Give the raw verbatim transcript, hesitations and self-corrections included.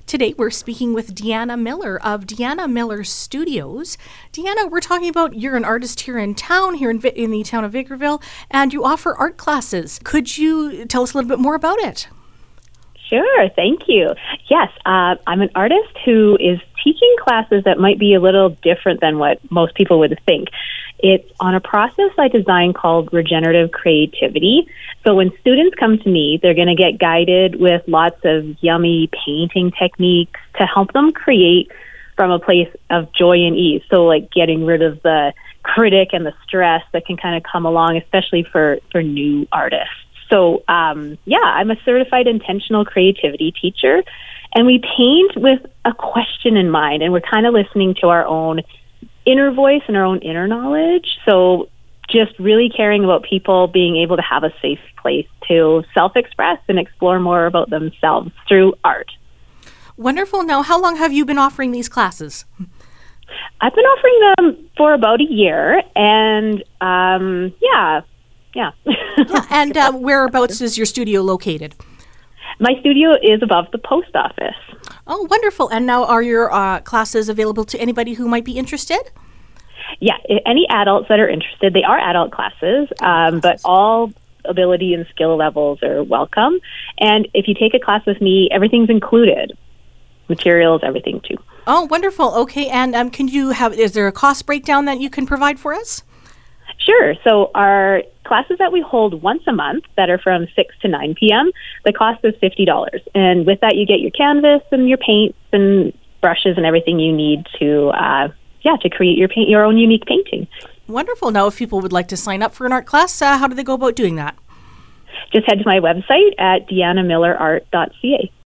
Today we're speaking with Deanna Miller of Deanna Miller Studios. Deanna, we're talking about you're an artist here in town, here in, Vi- in the town of Victorville, and you offer art classes. Could you tell us a little bit more about it? Sure, thank you. Yes, uh, I'm an artist who is teaching classes that might be a little different than what most people would think. It's on a process I designed called regenerative creativity. So when students come to me, they're going to get guided with lots of yummy painting techniques to help them create from a place of joy and ease. So like getting rid of the critic and the stress that can kind of come along, especially for, for new artists. So, um, yeah, I'm a certified intentional creativity teacher, and we paint with a question in mind, and we're kind of listening to our own inner voice and our own inner knowledge. So just really caring about people being able to have a safe place to self-express and explore more about themselves through art. Wonderful. Now, how long have you been offering these classes? I've been offering them for about a year, and um, yeah, yeah. yeah and uh, whereabouts is your studio located? My studio is above the post office. Oh, wonderful. And now are your uh, classes available to anybody who might be interested? Yeah, any adults that are interested. They are adult classes, um, but all ability and skill levels are welcome. And if you take a class with me, everything's included. Materials, everything too. Oh, wonderful. Okay. And um, can you have, is there a cost breakdown that you can provide for us? Sure. So our classes that we hold once a month that are from six to nine p.m., the cost is fifty dollars. And with that, you get your canvas and your paints and brushes and everything you need to, uh, yeah, to create your paint, your own unique painting. Wonderful. Now, if people would like to sign up for an art class, uh, how do they go about doing that? Just head to my website at deanna miller art dot c a.